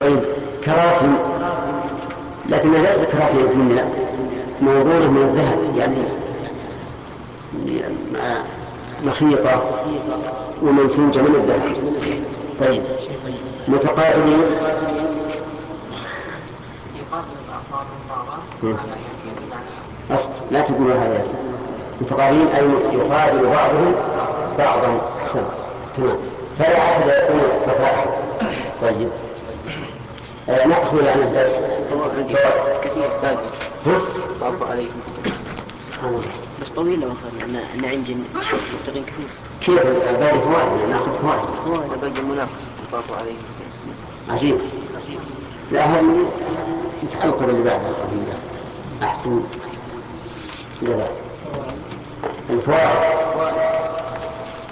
طيب كراسي، لكنها ليست كراسي الدنيا، موضوعة من الذهب يعني مخيطة ومنسوجة من الذهب. طيب متقابلين لا تقولوا هذا متقابلين أي يقابل بعضهم بعضا. أحسن تمام، فلا أحد يكون التفاحل. طيب نأخذ عن الدرس كثير باقي طاف عليكم سبحان الله، بس طويل لو أخذنا أن عندي مبتغين كثير. كيف باقي فوائد؟ نأخذ فوائد باقي المناقصة طاف عليكم عجيب. لا هذه تتحلق اللي بعدها أحسن. لا الفوائد